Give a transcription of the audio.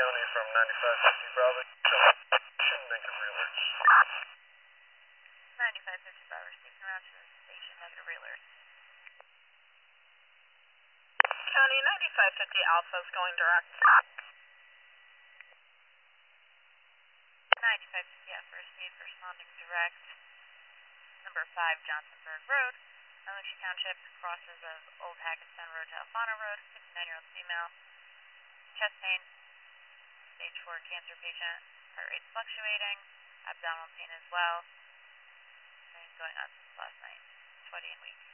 County from 9550 Bravo. Station, negative realers. 9550 Bravo, station around to the station, negative realers. County 9550 Alpha is going direct. 9550 Alpha received, responding direct. Number 5 Johnsonburg Road, Aluchi Township, crosses of Old Hackettstown Road to Alfano Road, 59-year-old female, chest pain, stage 4 cancer patient, heart rate fluctuating, abdominal pain as well, and going on since last night, sweaty and weak.